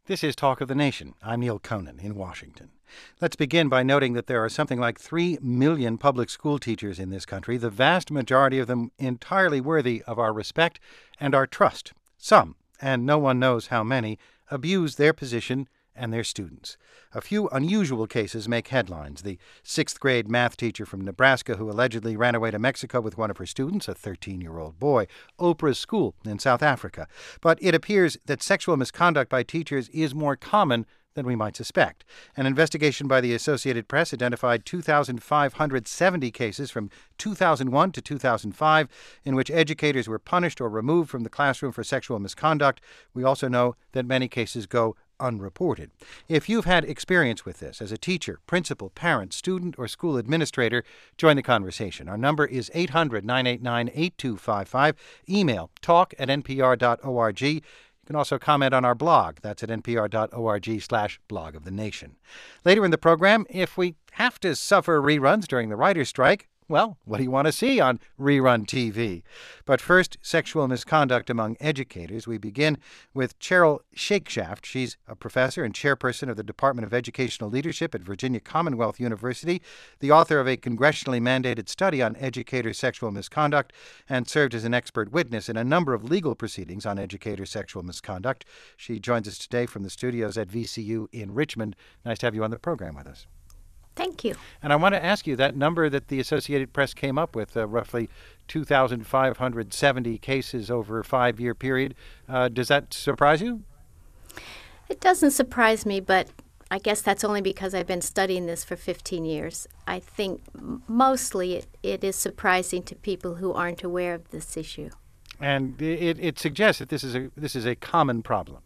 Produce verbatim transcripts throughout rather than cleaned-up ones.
This is Talk of the Nation. I'm Neil Conan in Washington. Let's begin by noting that there are something like three million public school teachers in this country, the vast majority of them entirely worthy of our respect and our trust. Some, and no one knows how many, abuse their position and their students. A few unusual cases make headlines. The sixth grade math teacher from Nebraska who allegedly ran away to Mexico with one of her students, a thirteen-year-old boy, Oprah's school in South Africa. But it appears that sexual misconduct by teachers is more common than we might suspect. An investigation by the Associated Press identified two thousand five hundred seventy cases from two thousand one to two thousand five in which educators were punished or removed from the classroom for sexual misconduct. We also know that many cases go unreported. If you've had experience with this as a teacher, principal, parent, student, or school administrator, join the conversation. Our number is eight hundred, nine eight nine, eight two five five. Email talk at npr dot org. You can also comment on our blog. That's at npr dot org slash blog of the nation. Later in the program, if we have to suffer reruns during the writer's strike, well, what do you want to see on rerun T V? But first, sexual misconduct among educators. We begin with Cheryl Shakeshaft. She's a professor and chairperson of the Department of Educational Leadership at Virginia Commonwealth University, the author of a congressionally mandated study on educator sexual misconduct, and served as an expert witness in a number of legal proceedings on educator sexual misconduct. She joins us today from the studios at V C U in Richmond. Nice to have you on the program with us. Thank you. And I want to ask you, that number that the Associated Press came up with, uh, roughly two thousand five hundred seventy cases over a five-year period, uh, does that surprise you? It doesn't surprise me, but I guess that's only because I've been studying this for fifteen years. I think mostly it, it is surprising to people who aren't aware of this issue. And it, it suggests that this is a this is a common problem.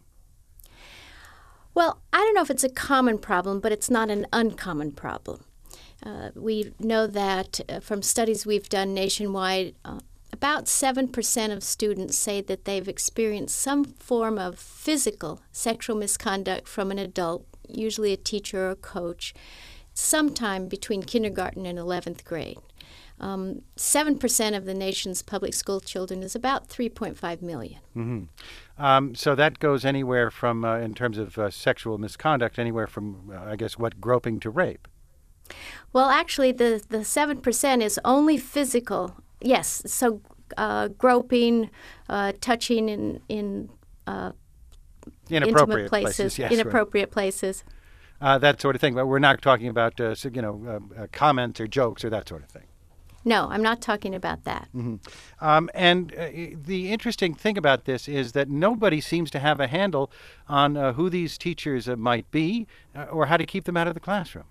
Well, I don't know if it's a common problem, but it's not an uncommon problem. Uh, we know that uh, from studies we've done nationwide, uh, about seven percent of students say that they've experienced some form of physical sexual misconduct from an adult, usually a teacher or a coach, sometime between kindergarten and eleventh grade. Um, seven percent of the nation's public school children is about three point five million. Mm-hmm. Um, so that goes anywhere from, uh, in terms of uh, sexual misconduct, anywhere from, uh, I guess, what, groping to rape? Well, actually, the, the seven percent is only physical. Yes, so uh, groping, uh, touching in, in uh, inappropriate intimate places, places yes, inappropriate right. places. Uh, that sort of thing. But we're not talking about, uh, you know, uh, uh, comments or jokes or that sort of thing. No, I'm not talking about that. Mm-hmm. Um, and uh, the interesting thing about this is that nobody seems to have a handle on uh, who these teachers uh, might be uh, or how to keep them out of the classroom.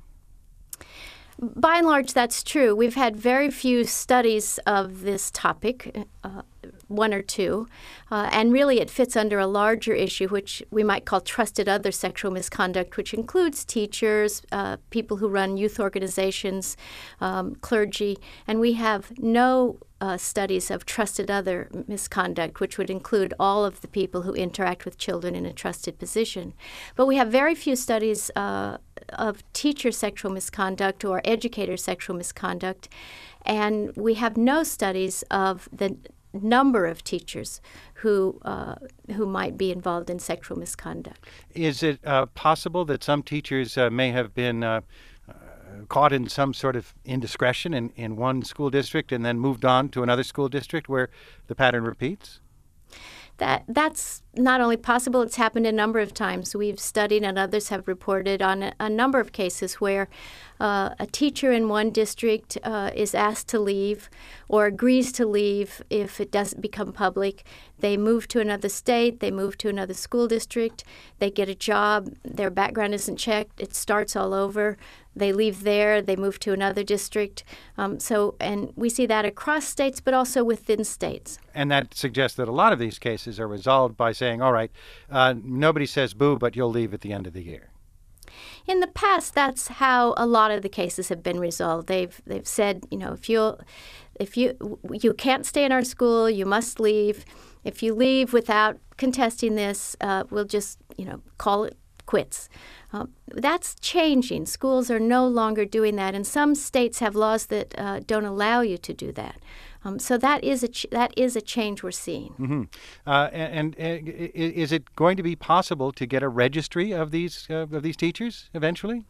By and large, that's true. We've had very few studies of this topic, uh, one or two, uh, and really it fits under a larger issue, which we might call trusted other sexual misconduct, which includes teachers, uh, people who run youth organizations, um, clergy, and we have no Uh, studies of trusted other misconduct, which would include all of the people who interact with children in a trusted position. But we have very few studies uh, of teacher sexual misconduct or educator sexual misconduct, and we have no studies of the number of teachers who uh, who might be involved in sexual misconduct. Is it uh, possible that some teachers uh, may have been uh, caught in some sort of indiscretion in, in one school district and then moved on to another school district where the pattern repeats? That that's not only possible, it's happened a number of times. We've studied and others have reported on a, a number of cases where uh, a teacher in one district uh, is asked to leave or agrees to leave if it doesn't become public. They move to another state, they move to another school district, they get a job, their background isn't checked, it starts all over. They leave there, they move to another district. Um, so, and we see that across states, but also within states. And that suggests that a lot of these cases are resolved by saying, all right, uh, nobody says boo, but you'll leave at the end of the year. In the past, that's how a lot of the cases have been resolved. They've they've said, you know, if you if you you can't stay in our school, you must leave. If you leave without contesting this, uh, we'll just, you know, call it quits. Um, that's changing. Schools are no longer doing that, and some states have laws that uh, don't allow you to do that. Um, so that is a ch- that is a change we're seeing. Mm-hmm. Uh, and, and uh, is it going to be possible to get a registry of these uh, of these teachers eventually?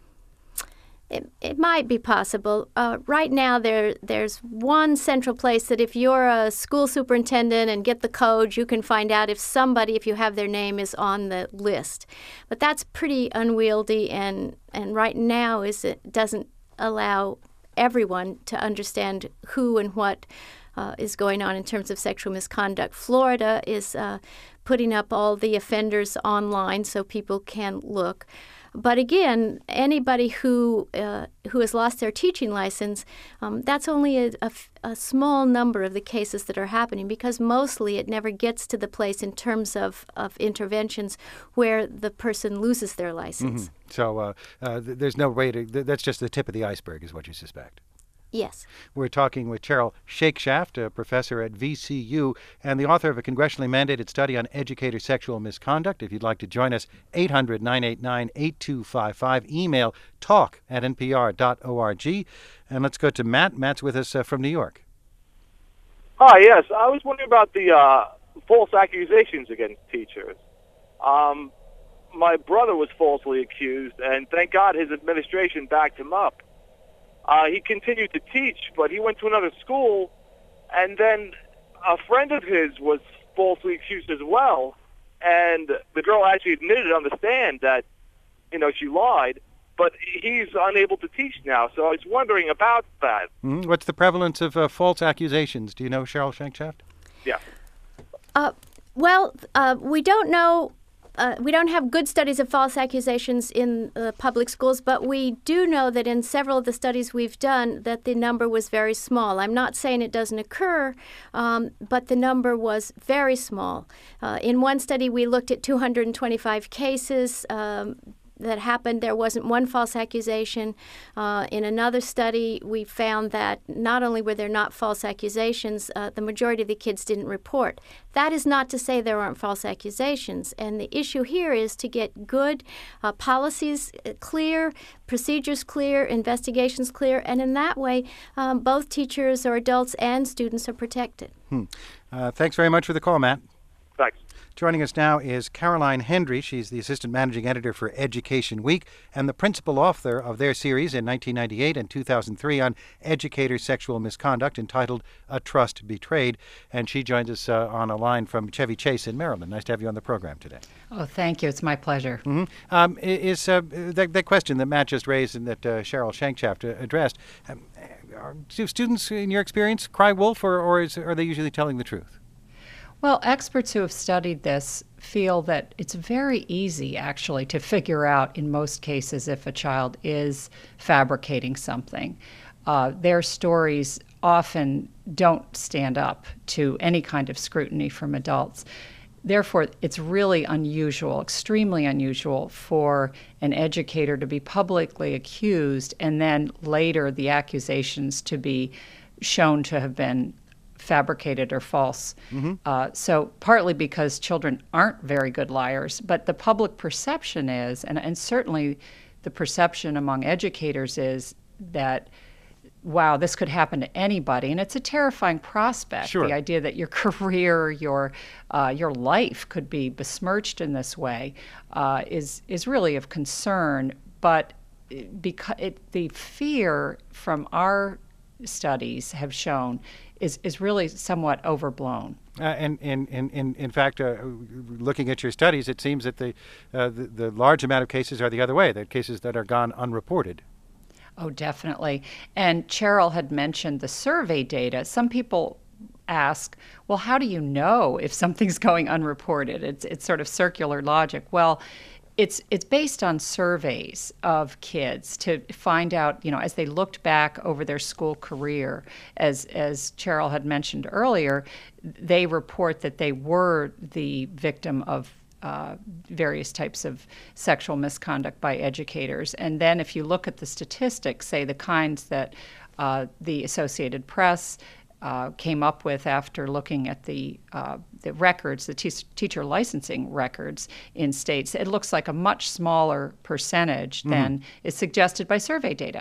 It, it might be possible. Uh, right now, there there's one central place that if you're a school superintendent and get the code, you can find out if somebody, if you have their name, is on the list. But that's pretty unwieldy, and, and right now is it doesn't allow everyone to understand who and what uh, is going on in terms of sexual misconduct. Florida is uh, putting up all the offenders online so people can look. But again, anybody who uh, who has lost their teaching license, um, that's only a, a, a small number of the cases that are happening, because mostly it never gets to the place in terms of, of interventions where the person loses their license. Mm-hmm. So uh, uh, th- there's no way to, th- that's just the tip of the iceberg is what you suspect. Yes. We're talking with Cheryl Shakeshaft, a professor at V C U and the author of a congressionally mandated study on educator sexual misconduct. If you'd like to join us, eight hundred, nine eight nine, eight two five five. Email talk at n p r dot org. And let's go to Matt. Matt's with us uh, from New York. Hi, yes. I was wondering about the uh, false accusations against teachers. Um, my brother was falsely accused, and thank God his administration backed him up. Uh, he continued to teach, but he went to another school, and then a friend of his was falsely accused as well, and the girl actually admitted on the stand that, you know, she lied, but he's unable to teach now, so I was wondering about that. Mm-hmm. What's the prevalence of uh, false accusations? Do you know, Cheryl Shakeshaft? Yeah. Uh, well, uh, we don't know. Uh, we don't have good studies of false accusations in uh, public schools, but we do know that in several of the studies we've done that the number was very small. I'm not saying it doesn't occur, um, but the number was very small. Uh, in one study, we looked at two hundred twenty-five cases um, that happened. There wasn't one false accusation. Uh, in another study, we found that not only were there not false accusations, uh, the majority of the kids didn't report. That is not to say there aren't false accusations. And the issue here is to get good uh, policies clear, procedures clear, investigations clear, and in that way, um, both teachers or adults and students are protected. Hmm. Uh, thanks very much for the call, Matt. Thanks. Joining us now is Caroline Hendry. She's the assistant managing editor for Education Week and the principal author of their series in nineteen ninety-eight and two thousand three on educator sexual misconduct entitled A Trust Betrayed. And she joins us uh, on a line from Chevy Chase in Maryland. Nice to have you on the program today. Oh, thank you. It's my pleasure. Mm-hmm. Um, is uh, that, that question that Matt just raised and that uh, Cheryl Shakeshaft uh, addressed, um, do students, in your experience, cry wolf, or, or is, are they usually telling the truth? Well, experts who have studied this feel that it's very easy, actually, to figure out in most cases if a child is fabricating something. Uh, their stories often don't stand up to any kind of scrutiny from adults. Therefore, it's really unusual, extremely unusual, for an educator to be publicly accused and then later the accusations to be shown to have been fabricated or false. Mm-hmm. Uh, so partly because children aren't very good liars, but the public perception is, and, and certainly the perception among educators is that, wow, this could happen to anybody, and it's a terrifying prospect. Sure. The idea that your career, your uh, your life could be besmirched in this way uh, is is really of concern. But because it, the fear from our studies have shown is, is really somewhat overblown. Uh, and, and, and, and in fact, uh, looking at your studies, it seems that the, uh, the the large amount of cases are the other way. They're cases that are gone unreported. Oh, definitely. And Cheryl had mentioned the survey data. Some people ask, well, how do you know if something's going unreported? It's it's sort of circular logic. Well, It's it's based on surveys of kids to find out, you know, as they looked back over their school career, as as Cheryl had mentioned earlier, they report that they were the victim of uh, various types of sexual misconduct by educators. And then if you look at the statistics, say the kinds that uh, the Associated Press Uh, came up with after looking at the uh, the records, the te- teacher licensing records in states, it looks like a much smaller percentage mm-hmm. than is suggested by survey data.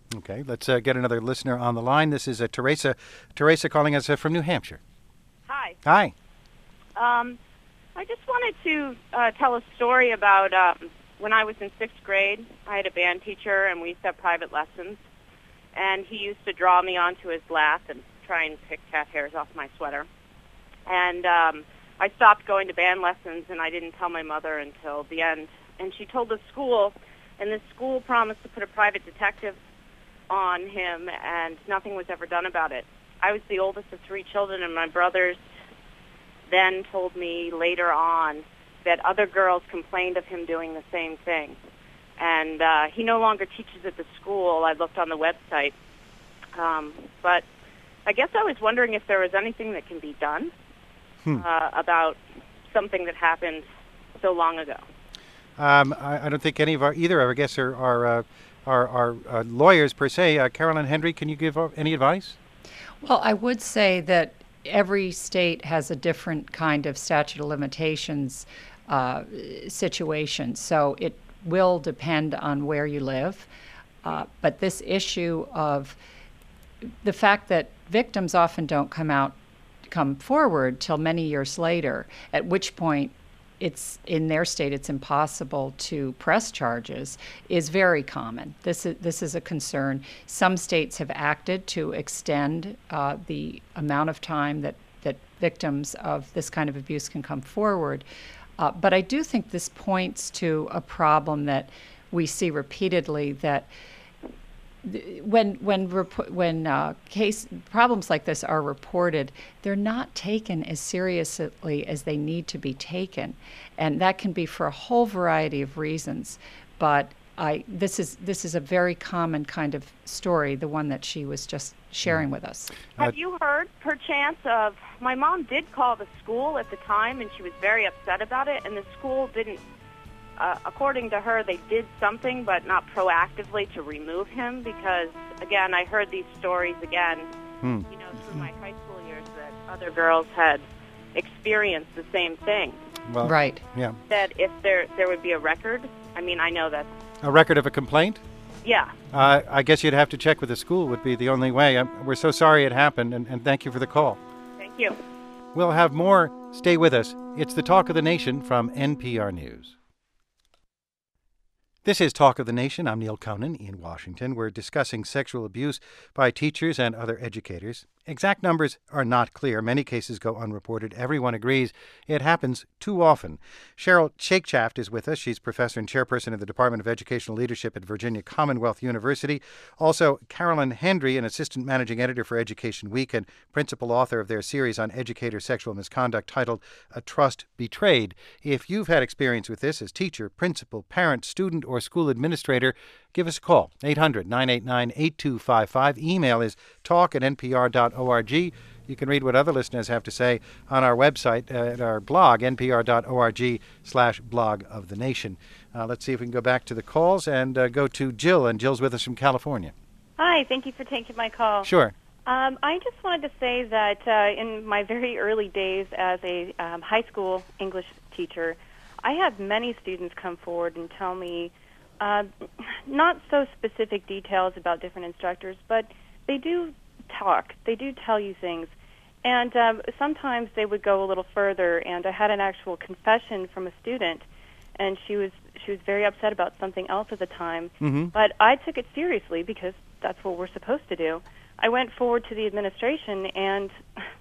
Okay, let's uh, get another listener on the line. This is uh, Teresa. Teresa calling us uh, from New Hampshire. Hi. Hi. Um, I just wanted to uh, tell a story about um, when I was in sixth grade. I had a band teacher, and we used to have private lessons. And he used to draw me onto his lap and try and pick cat hairs off my sweater. And um, I stopped going to band lessons, and I didn't tell my mother until the end. And she told the school, and the school promised to put a private detective on him, and nothing was ever done about it. I was the oldest of three children, and my brothers then told me later on that other girls complained of him doing the same thing. And uh, he no longer teaches at the school. I looked on the website. Um, but I guess I was wondering if there was anything that can be done hmm. uh, about something that happened so long ago. Um, I, I don't think any of our, either of our guests are, are, uh, are, are uh, lawyers per se. Uh, Carolyn Hendry, can you give any advice? Well, I would say that every state has a different kind of statute of limitations uh, situation, so it will depend on where you live. Uh, but this issue of the fact that victims often don't come out, come forward till many years later, at which point it's in their state it's impossible to press charges, is very common. This is this is a concern. Some states have acted to extend uh, the amount of time that that victims of this kind of abuse can come forward. Uh, but I do think this points to a problem that we see repeatedly, that when when when uh, case problems like this are reported, they're not taken as seriously as they need to be taken, and that can be for a whole variety of reasons. But I this is this is a very common kind of story, the one that she was just sharing with us. Have you heard, perchance, of my mom did call the school at the time, and she was very upset about it, and the school didn't. Uh, according to her, they did something, but not proactively to remove him, because, again, I heard these stories again, hmm. you know, through my high school years, that other girls had experienced the same thing. Well, right. Yeah. That if there there would be a record, I mean, I know that's... A record of a complaint? Yeah. Uh, I guess you'd have to check with the school would be the only way. I'm, we're so sorry it happened, and, and thank you for the call. Thank you. We'll have more. Stay with us. It's the Talk of the Nation from N P R News. This is Talk of the Nation. I'm Neil Conan in Washington. We're discussing sexual abuse by teachers and other educators. Exact numbers are not clear. Many cases go unreported. Everyone agrees it happens too often. Cheryl Shakeshaft is with us. She's professor and chairperson of the Department of Educational Leadership at Virginia Commonwealth University. Also, Carolyn Hendry, an assistant managing editor for Education Week and principal author of their series on educator sexual misconduct titled A Trust Betrayed. If you've had experience with this as teacher, principal, parent, student, or school administrator, give us a call, eight hundred, nine eight nine, eight two five five. Email is talk at n p r dot org. You can read what other listeners have to say on our website, uh, at our blog, n p r dot org slash blog of the nation. Uh, let's see if we can go back to the calls and uh, go to Jill, and Jill's with us from California. Hi, thank you for taking my call. Sure. Um, I just wanted to say that uh, in my very early days as a um, high school English teacher, I had many students come forward and tell me uh, not so specific details about different instructors, but they do talk. They do tell you things. And um, sometimes they would go a little further, and I had an actual confession from a student, and she was she was very upset about something else at the time. Mm-hmm. But I took it seriously because that's what we're supposed to do. I went forward to the administration, and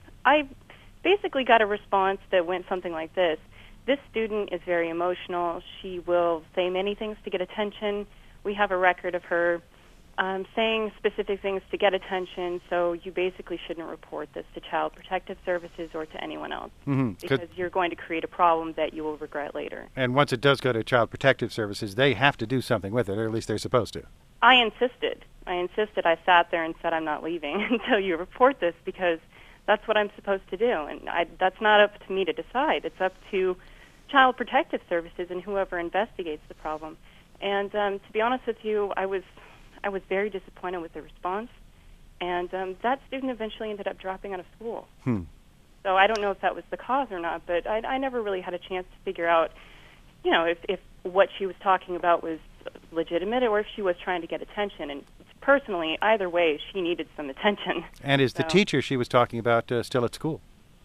I basically got a response that went something like this. This student is very emotional. She will say many things to get attention. We have a record of her um, saying specific things to get attention, so you basically shouldn't report this to Child Protective Services or to anyone else, mm-hmm. because Could, you're going to create a problem that you will regret later. And once it does go to Child Protective Services, they have to do something with it, or at least they're supposed to. I insisted. I insisted. I sat there and said, I'm not leaving until you report this, because that's what I'm supposed to do. And I, that's not up to me to decide. It's up to Child Protective Services and whoever investigates the problem. And um, to be honest with you, I was I was very disappointed with the response. And um, that student eventually ended up dropping out of school. Hmm. So I don't know if that was the cause or not, but I, I never really had a chance to figure out, you know, if, if what she was talking about was legitimate or if she was trying to get attention. And personally, either way, she needed some attention. And is the So- teacher she was talking about uh, still at school?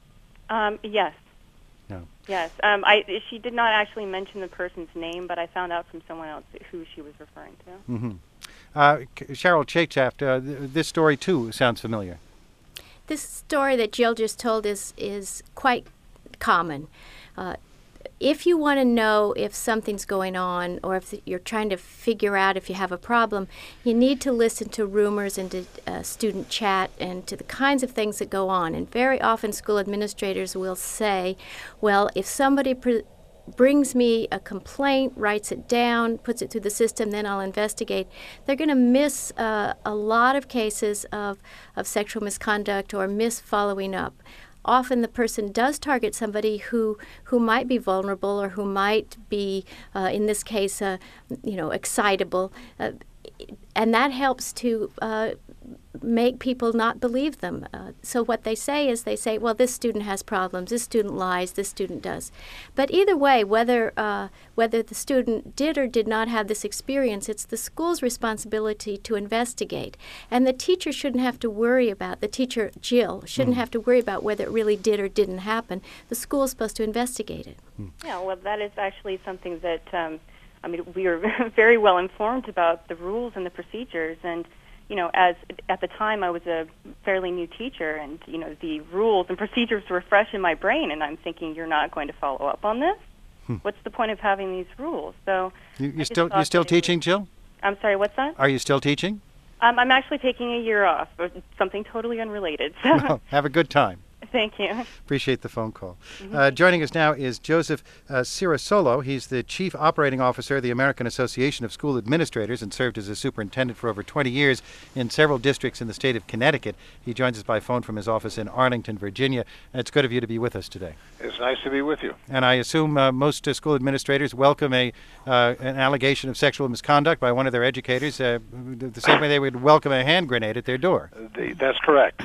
Um, yes. No. Yes. Um, I, she did not actually mention the person's name, but I found out from someone else who she was referring to. Mm-hmm. Uh, Cheryl Chaichaft, uh, th- this story, too, sounds familiar. This story that Jill just told is, is quite common. Uh, if you want to know if something's going on or if you're trying to figure out if you have a problem, you need to listen to rumors and to uh, student chat and to the kinds of things that go on. And very often school administrators will say, well, if somebody pre- brings me a complaint, writes it down, puts it through the system, then I'll investigate. They're going to miss uh, a lot of cases of, of sexual misconduct or miss following up. Often the person does target somebody who, who might be vulnerable or who might be, uh, in this case, uh, you know, excitable, uh, and that helps to uh, make people not believe them. Uh, so what they say is they say, well, this student has problems, this student lies, this student does. But either way, whether uh, whether the student did or did not have this experience, it's the school's responsibility to investigate. And the teacher shouldn't have to worry about, the teacher, Jill, shouldn't mm. have to worry about whether it really did or didn't happen. The school is supposed to investigate it. Mm. Yeah, well, that is actually something that, um, I mean, we are very well informed about the rules and the procedures. And you know, as at the time I was a fairly new teacher, and you know, the rules and procedures were fresh in my brain, and I'm thinking, you're not going to follow up on this? Hmm. What's the point of having these rules? So you, you're still you're still teaching, was, Jill? I'm sorry, what's that? Are you still teaching? Um, I'm actually taking a year off, something totally unrelated. So. Well, have a good time. Thank you. Appreciate the phone call. Mm-hmm. Uh, joining us now is Joseph uh, Cirasolo. He's the Chief Operating Officer of the American Association of School Administrators and served as a superintendent for over twenty years in several districts in the state of Connecticut. He joins us by phone from his office in Arlington, Virginia. It's good of you to be with us today. It's nice to be with you. And I assume uh, most uh, school administrators welcome a uh, an allegation of sexual misconduct by one of their educators uh, the same way they would welcome a hand grenade at their door. Uh, the, that's correct.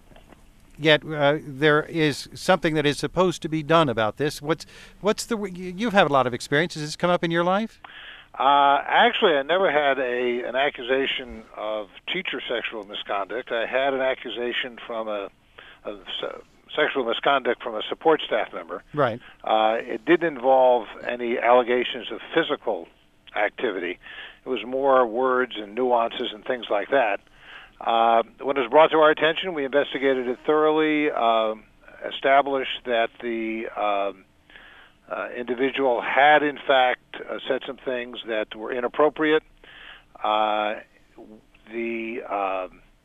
Yet uh, there is something that is supposed to be done about this. What's what's the? You've had a lot of experience. Has this come up in your life? Uh, actually, I never had a an accusation of teacher sexual misconduct. I had an accusation from a, a sexual misconduct from a support staff member. Right. Uh, it didn't involve any allegations of physical activity. It was more words and nuances and things like that. Uh, when it was brought to our attention, we investigated it thoroughly, uh, established that the um, uh, individual had, in fact, uh, said some things that were inappropriate. Uh, the uh,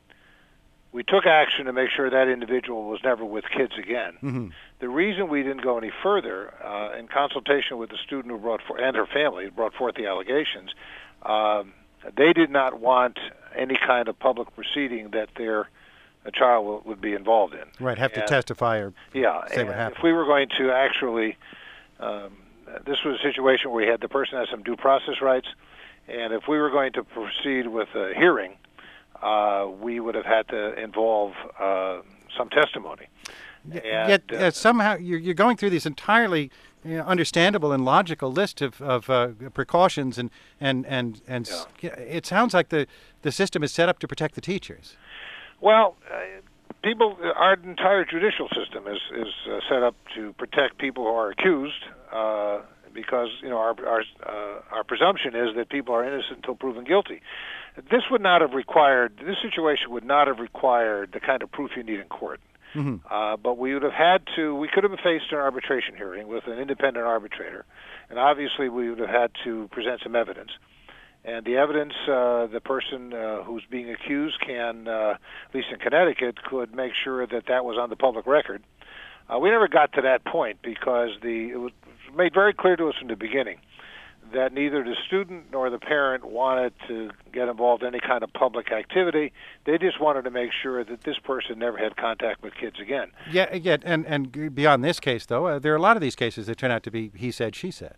we took action to make sure that individual was never with kids again. Mm-hmm. The reason we didn't go any further, uh, in consultation with the student who brought for, and her family who brought forth the allegations, uh, they did not want any kind of public proceeding that their a child will, would be involved in. Right, have and, to testify or yeah, say and what happened. If we were going to actually, um, this was a situation where we had the person has some due process rights, and if we were going to proceed with a hearing, uh, we would have had to involve uh, some testimony. Y- and, Yet uh, uh, somehow you're, you're going through this entirely you know, understandable and logical list of, of uh, precautions, and and and and Yeah. s- it sounds like the the system is set up to protect the teachers. Well, uh, people, our entire judicial system is is uh, set up to protect people who are accused, uh, because you know our our uh, our presumption is that people are innocent until proven guilty. This would not have required. This situation would not have required the kind of proof you need in court. Mm-hmm. Uh, but we would have had to. We could have faced an arbitration hearing with an independent arbitrator, and obviously we would have had to present some evidence. And the evidence, uh, the person uh, who's being accused can, uh, at least in Connecticut, could make sure that that was on the public record. Uh, we never got to that point because the it was made very clear to us from the beginning that neither the student nor the parent wanted to get involved in any kind of public activity. They just wanted to make sure that this person never had contact with kids again. Yeah, yeah, and and beyond this case, though, uh, there are a lot of these cases that turn out to be he said, she said.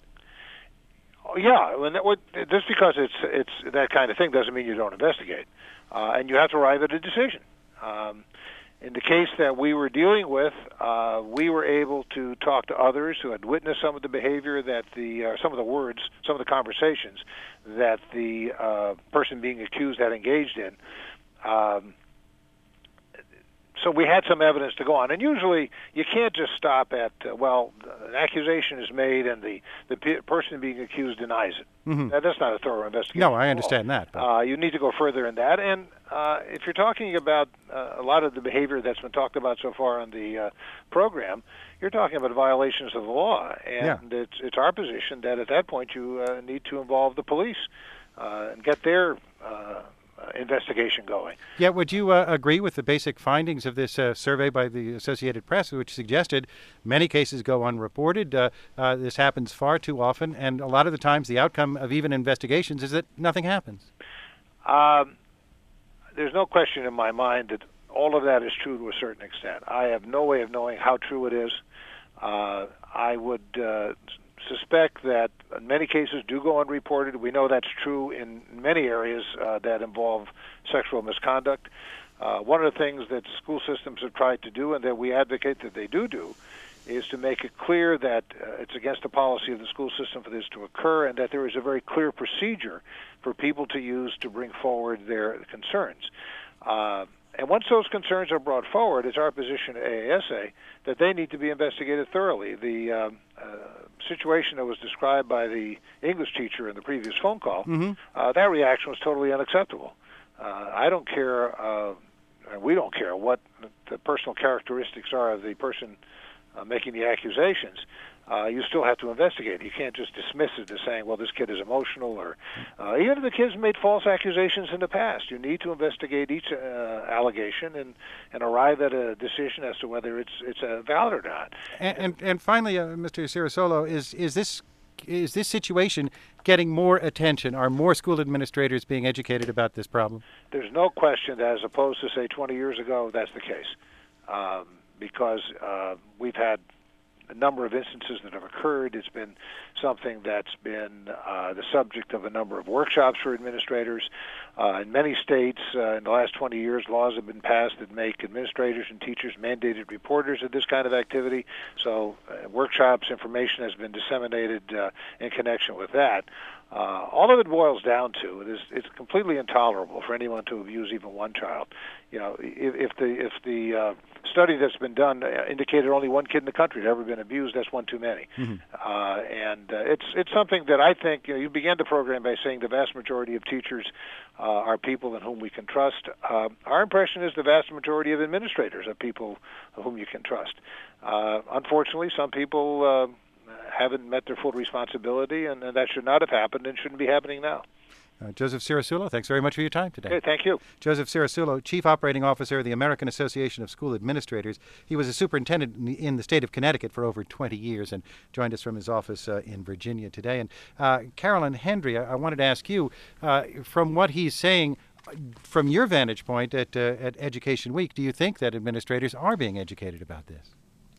Yeah, when that, what, just because it's it's that kind of thing doesn't mean you don't investigate, uh, and you have to arrive at a decision. Um, In the case that we were dealing with, uh, we were able to talk to others who had witnessed some of the behavior that the, uh, some of the words, some of the conversations that the uh, person being accused had engaged in. Um, so we had some evidence to go on. And usually you can't just stop at, uh, well, an accusation is made and the, the pe- person being accused denies it. Mm-hmm. That, that's not a thorough investigation. No, I understand that. But... Uh, you need to go further in that. And uh, if you're talking about uh, a lot of the behavior that's been talked about so far on the uh, program, you're talking about violations of the law. And yeah. it's, it's our position that at that point you uh, need to involve the police uh, and get their uh, Uh, investigation going. Yeah, would you uh, agree with the basic findings of this uh, survey by the Associated Press, which suggested many cases go unreported? Uh, uh, this happens far too often, and a lot of the times the outcome of even investigations is that nothing happens. Um, there's no question in my mind that all of that is true to a certain extent. I have no way of knowing how true it is. Uh, I would uh, suspect that in many cases do go unreported. We know that's true in many areas uh, that involve sexual misconduct. Uh, one of the things that school systems have tried to do and that we advocate that they do do is to make it clear that uh, it's against the policy of the school system for this to occur and that there is a very clear procedure for people to use to bring forward their concerns. Uh, And once those concerns are brought forward, it's our position at A A S A that they need to be investigated thoroughly. The um, uh, situation that was described by the English teacher in the previous phone call, mm-hmm. uh, that reaction was totally unacceptable. Uh, I don't care, uh, we don't care what the personal characteristics are of the person uh, making the accusations. Uh, you still have to investigate. You can't just dismiss it as saying, well, this kid is emotional, or uh, even if the kid's made false accusations in the past. You need to investigate each uh, allegation and, and arrive at a decision as to whether it's it's uh, valid or not. And and, and finally, uh, Mister Cirasolo, is is this is this situation getting more attention? Are more school administrators being educated about this problem? There's no question that, as opposed to say twenty years ago, that's the case, um, because uh, we've had a number of instances that have occurred. It's been something that's been uh, the subject of a number of workshops for administrators. Uh, in many states, uh, in the last twenty years, laws have been passed that make administrators and teachers mandated reporters of this kind of activity. So uh, workshops, information has been disseminated uh, in connection with that. Uh, all of it boils down to it is it's completely intolerable for anyone to abuse even one child. You know, if, if the if the uh, study that's been done indicated only one kid in the country had ever been abused, that's one too many. Mm-hmm. Uh, and uh, it's it's something that I think, you know, you began the program by saying the vast majority of teachers uh, are people in whom we can trust. Uh, our impression is the vast majority of administrators are people whom you can trust. Uh, unfortunately, some people uh, haven't met their full responsibility, and, and that should not have happened and shouldn't be happening now. Uh, Joseph Cirasulo, thanks very much for your time today. Okay, thank you. Joseph Cirasulo, Chief Operating Officer of the American Association of School Administrators. He was a superintendent in the, in the state of Connecticut for over twenty years and joined us from his office uh, in Virginia today. And uh, Carolyn Hendry, I, I wanted to ask you, uh, from what he's saying, from your vantage point at, uh, at Education Week, do you think that administrators are being educated about this?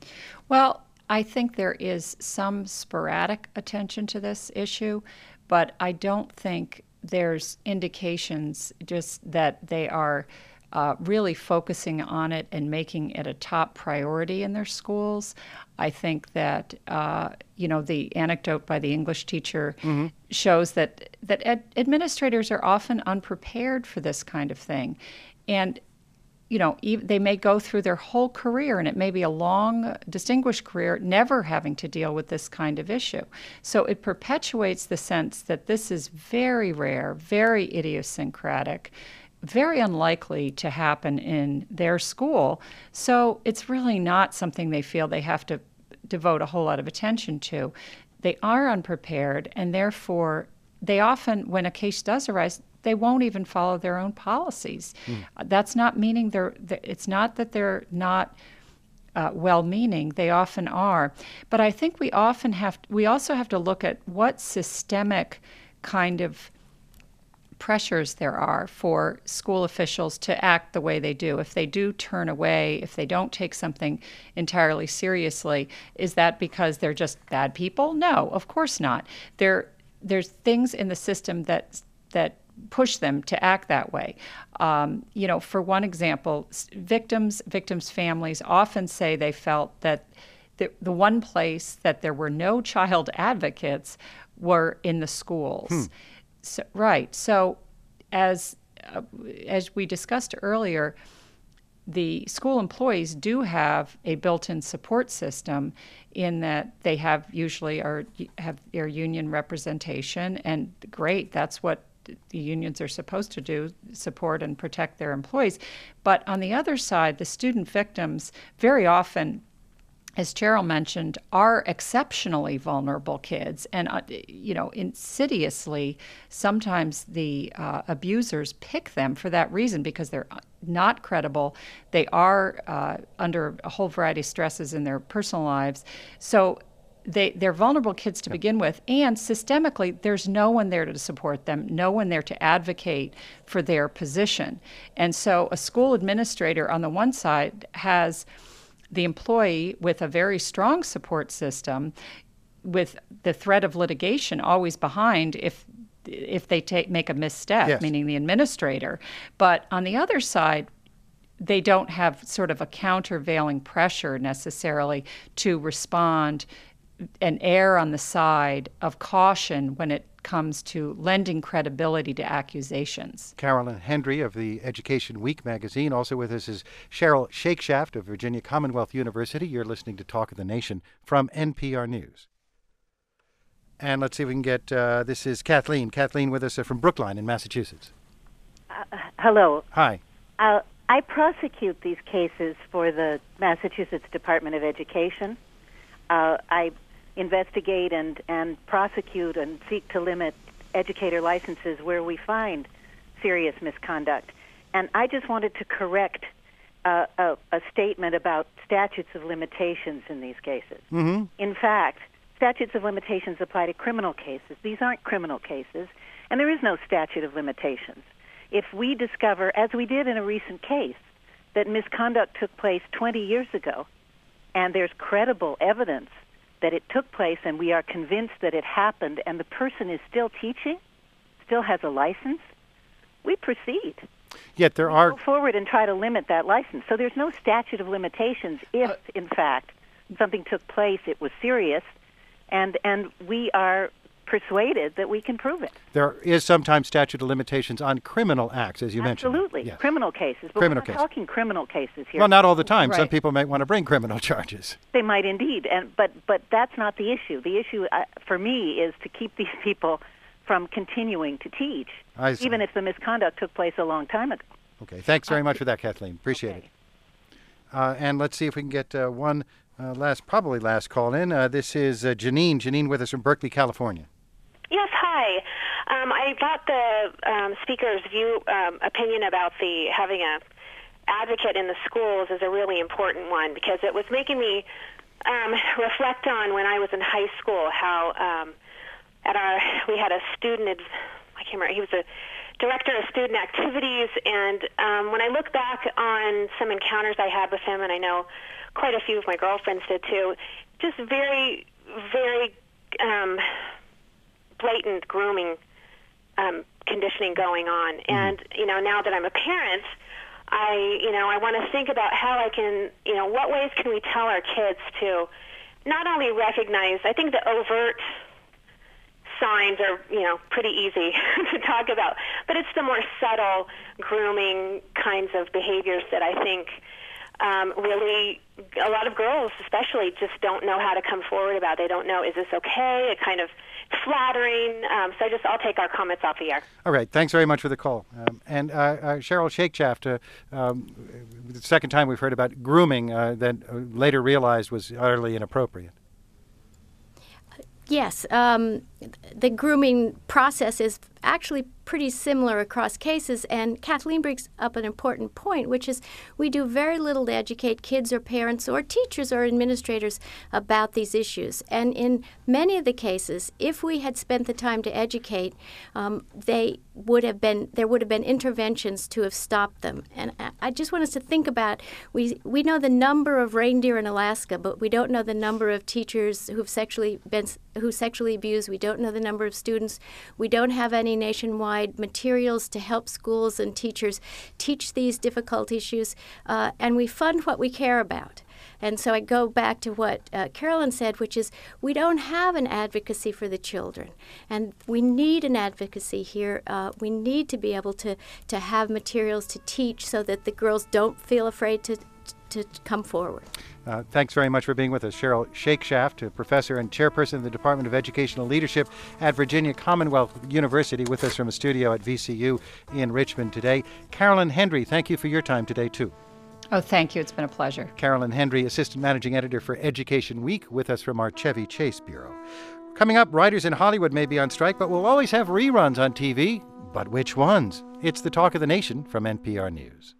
Well, I think there is some sporadic attention to this issue, but I don't think there's indications just that they are uh, really focusing on it and making it a top priority in their schools. I think that, uh, you know, the anecdote by the English teacher mm-hmm. shows that, that ad- administrators are often unprepared for this kind of thing. And you know, they may go through their whole career, and it may be a long, distinguished career, never having to deal with this kind of issue. So it perpetuates the sense that this is very rare, very idiosyncratic, very unlikely to happen in their school. So it's really not something they feel they have to devote a whole lot of attention to. They are unprepared, and therefore they often, when a case does arise, they won't even follow their own policies. Mm. Uh, that's not meaning they're, it's not that they're not uh, well-meaning. They often are. But I think we often have, we also have to look at what systemic kind of pressures there are for school officials to act the way they do. If they do turn away, if they don't take something entirely seriously, is that because they're just bad people? No, of course not. There, there's things in the system that that push them to act that way. Um, you know, for one example, victims, victims' families often say they felt that the, the one place that there were no child advocates were in the schools. Hmm. So, right. So, as uh, as we discussed earlier, the school employees do have a built-in support system in that they have usually are have their union representation, and great, that's what the unions are supposed to do, support and protect their employees. But on the other side, the student victims very often, as Cheryl mentioned, are exceptionally vulnerable kids, and uh, you know, insidiously, sometimes the uh, abusers pick them for that reason because they're not credible. They are uh, under a whole variety of stresses in their personal lives, so they they're vulnerable kids to begin with. And systemically, there's no one there to support them, no one there to advocate for their position, and so a school administrator on the one side has the employee with a very strong support system, with the threat of litigation always behind if if they take make a misstep, yes. meaning the administrator. But on the other side, they don't have sort of a countervailing pressure necessarily to respond and err on the side of caution when it comes to lending credibility to accusations. Carolyn Hendry of the Education Week magazine. Also with us is Cheryl Shakeshaft of Virginia Commonwealth University. You're listening to Talk of the Nation from N P R News. And let's see if we can get, uh, this is Kathleen. Kathleen with us uh, from Brookline in Massachusetts. Uh, hello. Hi. Uh, I prosecute these cases for the Massachusetts Department of Education. Uh, I investigate and, and prosecute and seek to limit educator licenses where we find serious misconduct. And I just wanted to correct uh, a, a statement about statutes of limitations in these cases. Mm-hmm. In fact, statutes of limitations apply to criminal cases. These aren't criminal cases, and there is no statute of limitations. If we discover, as we did in a recent case, that misconduct took place twenty years ago, and there's credible evidence that it took place, and we are convinced that it happened, and the person is still teaching, still has a license, we proceed. Yet there we are... go forward and try to limit that license. So there's no statute of limitations if, uh, in fact, something took place, it was serious, and and we are persuaded that we can prove it. There is sometimes statute of limitations on criminal acts, as you mentioned. Absolutely. Yes. Criminal cases. But criminal we're not cases. talking criminal cases here. Well, not all the time. Right. Some people might want to bring criminal charges. They might indeed, and but but that's not the issue. The issue uh, for me is to keep these people from continuing to teach, I see. even if the misconduct took place a long time ago. Okay. Thanks very much for that, Kathleen. Appreciate Okay. it. Uh, and let's see if we can get uh, one uh, last, probably last call in. Uh, this is uh, Janine. Janine with us from Berkeley, California. Yes, hi. Um, I thought the um, speaker's view um, opinion about the having a advocate in the schools is a really important one, because it was making me um, reflect on when I was in high school how um, at our we had a student. I can't remember. He was a director of student activities, and um, when I look back on some encounters I had with him, and I know quite a few of my girlfriends did too, just very, very um, blatant grooming um, conditioning going on. Mm-hmm. And, you know, now that I'm a parent, I, you know, I want to think about how I can, you know, what ways can we tell our kids to not only recognize, I think the overt signs are, you know, pretty easy to talk about, but it's the more subtle grooming kinds of behaviors that I think um, really a lot of girls especially just don't know how to come forward about. They don't know, is this okay? It kind of flattering. Um, so I just, I'll take our comments off the air. All right. Thanks very much for the call. Um, and uh, uh, Cheryl Shakeshaft, uh, um, the second time we've heard about grooming uh, that uh, later realized was utterly inappropriate. Yes, um, the grooming process is actually pretty similar across cases, and Kathleen brings up an important point, which is we do very little to educate kids or parents or teachers or administrators about these issues. And in many of the cases, if we had spent the time to educate, um, they would have been there would have been interventions to have stopped them. And I just want us to think about, we we know the number of reindeer in Alaska, but we don't know the number of teachers who've sexually been who sexually abused. We don't know the number of students. We don't have any nationwide provide materials to help schools and teachers teach these difficult issues, uh, and we fund what we care about. And so I go back to what uh, Carolyn said, which is we don't have an advocacy for the children. And we need an advocacy here. Uh, we need to be able to, to have materials to teach so that the girls don't feel afraid to, to come forward. Uh, thanks very much for being with us, Cheryl Shakeshaft, a professor and chairperson of the Department of Educational Leadership at Virginia Commonwealth University, with us from a studio at V C U in Richmond today. Carolyn Hendry, thank you for your time today, too. Oh, thank you. It's been a pleasure. Carolyn Hendry, Assistant Managing Editor for Education Week, with us from our Chevy Chase Bureau. Coming up, writers in Hollywood may be on strike, but we'll always have reruns on T V. But which ones? It's the Talk of the Nation from N P R News.